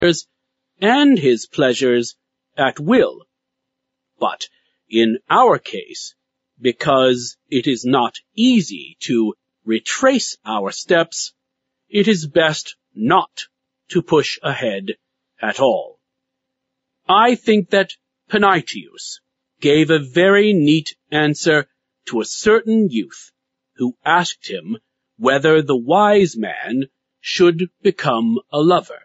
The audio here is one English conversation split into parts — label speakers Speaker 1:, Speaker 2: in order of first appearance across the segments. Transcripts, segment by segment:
Speaker 1: and his pleasures at will. But in our case, because it is not easy to retrace our steps, it is best not to push ahead at all. I think that Panaetius gave a very neat answer to a certain youth who asked him whether the wise man should become a lover.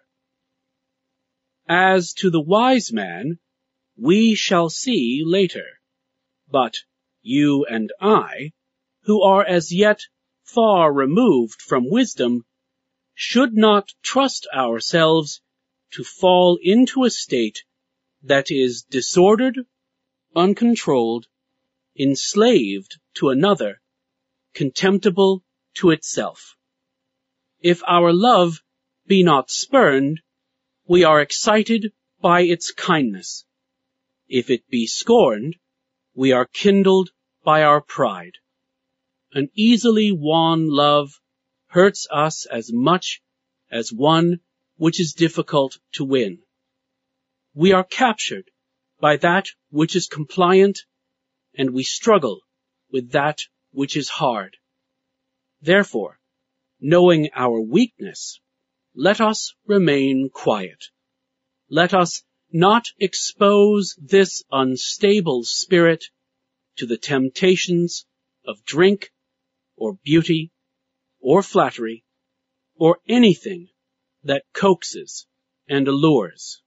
Speaker 1: As to the wise man, we shall see later, but you and I, who are as yet far removed from wisdom, should not trust ourselves to fall into a state that is disordered, uncontrolled, enslaved to another, contemptible to itself. If our love be not spurned, we are excited by its kindness. If it be scorned, we are kindled by our pride. An easily won love hurts us as much as one which is difficult to win. We are captured by that which is compliant, and we struggle with that which is hard. Therefore, knowing our weakness, let us remain quiet. Let us not expose this unstable spirit to the temptations of drink or beauty or flattery or anything that coaxes and allures.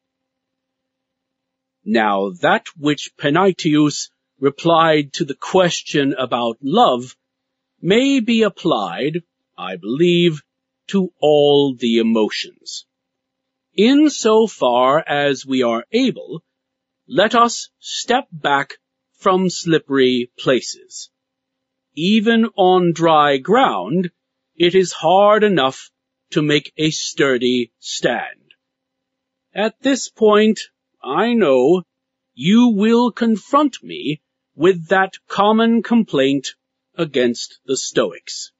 Speaker 1: Now that which Panaetius replied to the question about love may be applied, I believe, to all the emotions. In so far as we are able, let us step back from slippery places. Even on dry ground, it is hard enough to make a sturdy stand. At this point, I know you will confront me with that common complaint against the Stoics.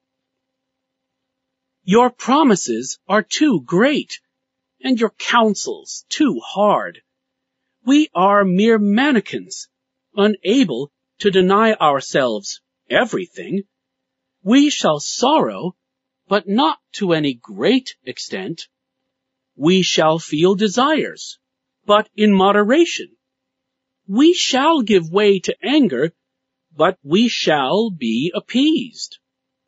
Speaker 1: Your promises are too great, and your counsels too hard. We are mere mannikins, unable to deny ourselves everything. We shall sorrow, but not to any great extent. We shall feel desires, but in moderation. We shall give way to anger, but we shall be appeased.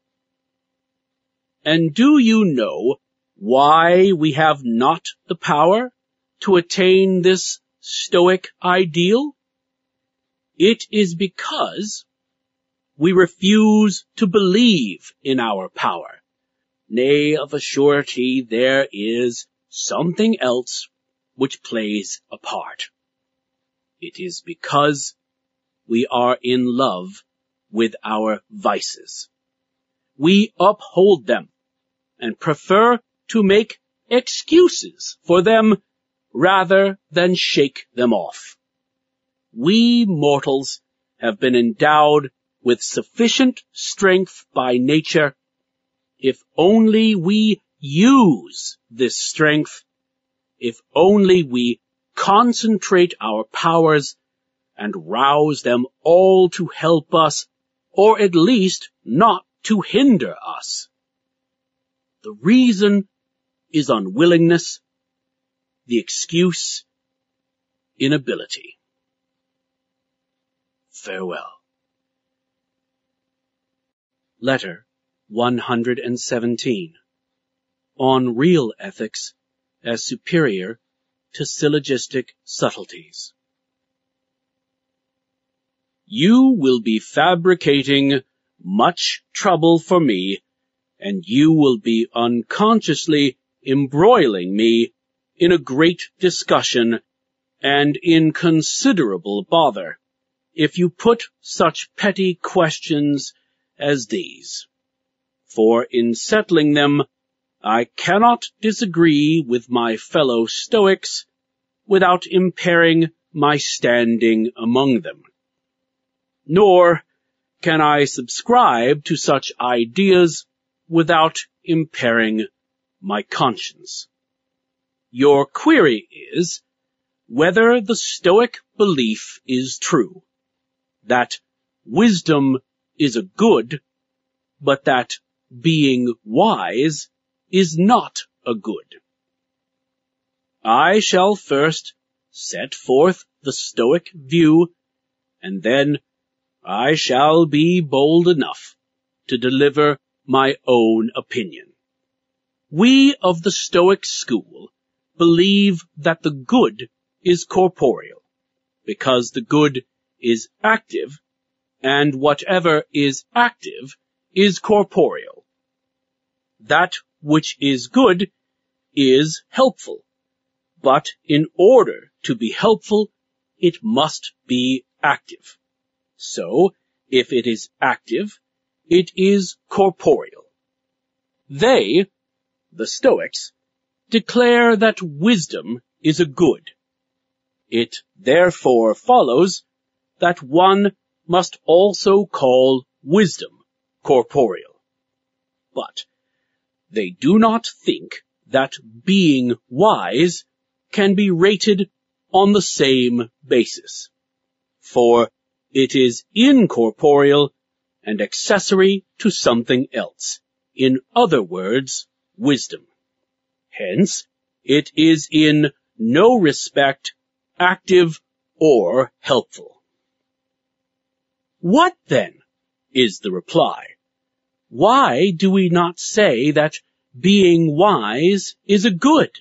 Speaker 1: And do you know why we have not the power to attain this Stoic ideal? It is because we refuse to believe in our power. Nay, of a surety there is something else which plays a part. It is because we are in love with our vices. We uphold them and prefer to make excuses for them rather than shake them off. We mortals have been endowed with sufficient strength by nature. If only we use this strength, if only we concentrate our powers and rouse them all to help us, or at least not to hinder us. The reason is unwillingness, the excuse, inability. Farewell. Letter 117. On real ethics as superior to syllogistic subtleties. You will be fabricating much trouble for me, and you will be unconsciously embroiling me in a great discussion and in considerable bother, if you put such petty questions as these. For in settling them, I cannot disagree with my fellow Stoics without impairing my standing among them. Nor can I subscribe to such ideas without impairing my conscience. Your query is whether the Stoic belief is true, that wisdom is a good, but that being wise is not a good. I shall first set forth the Stoic view, and then I shall be bold enough to deliver my own opinion. We of the Stoic school believe that the good is corporeal, because the good is active, and whatever is active is corporeal. That which is good is helpful, but in order to be helpful, it must be active. So, if it is active, it is corporeal. They, the Stoics, declare that wisdom is a good. It therefore follows that one must also call wisdom corporeal. But they do not think that being wise can be rated on the same basis, for it is incorporeal and accessory to something else, in other words, wisdom. Hence, it is in no respect active or helpful. What then is the reply? Why do we not say that being wise is a good?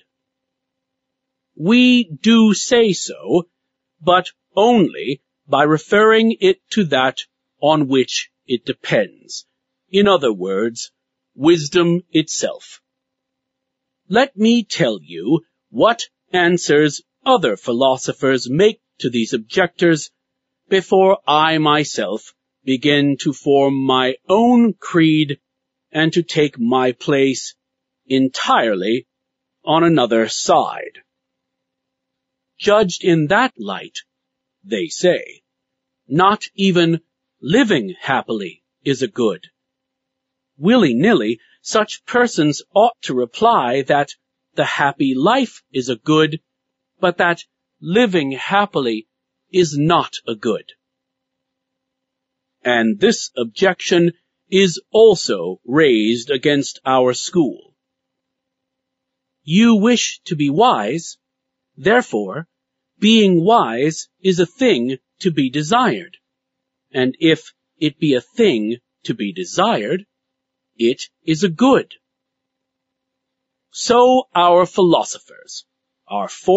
Speaker 1: We do say so, but only by referring it to that on which it depends. In other words, wisdom itself. Let me tell you what answers other philosophers make to these objectors before I myself begin to form my own creed and to take my place entirely on another side. Judged in that light, they say, not even living happily is a good. Willy-nilly, such persons ought to reply that the happy life is a good, but that living happily is not a good. And this objection is also raised against our school. You wish to be wise, therefore, being wise is a thing to be desired, and if it be a thing to be desired, it is a good. So our philosophers are